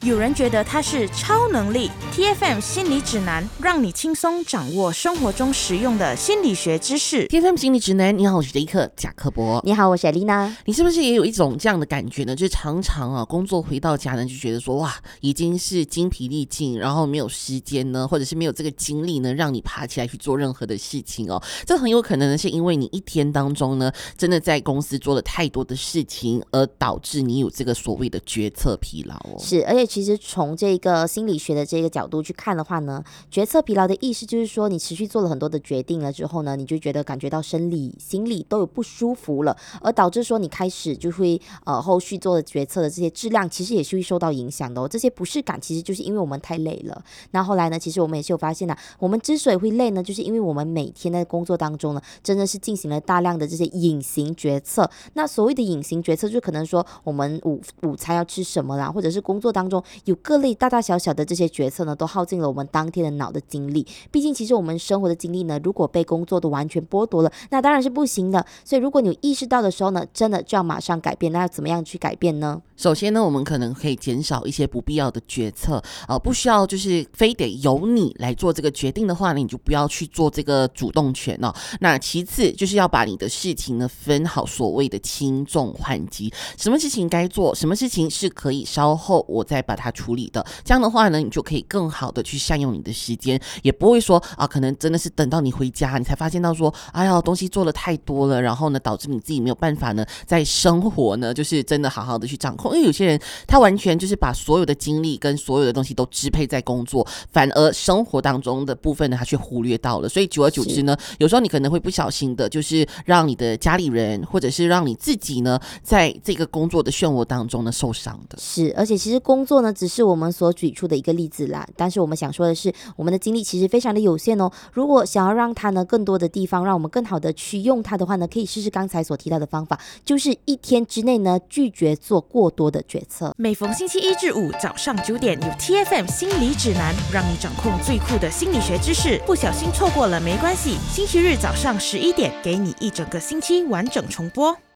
有人觉得它是超能力。 TFM 心理指南，让你轻松掌握生活中实用的心理学知识。 TFM 心理指南，你好，我是杰克贾克伯。 你好，我是艾丽娜。 你是不是也有一种这样的感觉呢？就是常常工作回到家呢，就觉得说哇，已经是精疲力尽，然后没有时间呢，或者是没有这个精力呢，让你爬起来去做任何的事情哦。这很有可能呢，是因为你一天当中呢，真的在公司做了太多的事情，而导致你有这个所谓的决策疲劳哦。 是，而且其实从这个心理学的这个角度去看的话呢，决策疲劳的意思就是说，你持续做了很多的决定了之后呢，你就感觉到生理、心理都有不舒服了，而导致说你开始就会后续做的决策的这些质量其实也是会受到影响的哦。这些不适感其实就是因为我们太累了。那后来呢，其实我们也是有发现我们之所以会累呢，就是因为我们每天在工作当中呢，真的是进行了大量的这些隐形决策。那所谓的隐形决策，就可能说我们午餐要吃什么啦，或者是工作当中有各类大大小小的这些决策呢，都耗尽了我们当天的脑的精力。毕竟其实我们生活的精力呢，如果被工作都完全剥夺了，那当然是不行的。所以如果你有意识到的时候呢，真的就要马上改变。那要怎么样去改变呢？ 首先呢，我们可能可以减少一些不必要的决策，不需要就是非得由你来做这个决定的话呢，你就不要去做这个主动权哦。那其次就是要把你的事情呢分好所谓的轻重缓急，什么事情该做，什么事情是可以稍后我再把它处理的。这样的话呢，你就可以更好的去善用你的时间，也不会说可能真的是等到你回家，你才发现到说，哎呀，东西做了太多了，然后呢，导致你自己没有办法呢，在生活呢，就是真的好好的去掌控。因为有些人他完全就是把所有的精力跟所有的东西都支配在工作，反而生活当中的部分呢，他却忽略到了。所以久而久之呢，有时候你可能会不小心的，就是让你的家里人或者是让你自己呢，在这个工作的漩涡当中呢受伤的。 是，而且其实工作呢，只是我们所举出的一个例子啦。但是我们想说的是，我们的精力其实非常的有限哦。如果想要让它呢更多的地方，让我们更好的去用它的话呢，可以试试刚才所提到的方法，就是一天之内呢拒绝做过多的决策。 每逢星期一至五早上9点，有 TFM 心理指南，让你掌控最酷的心理学知识。不小心错过了没关系，星期日早上11点，给你一整个星期完整重播。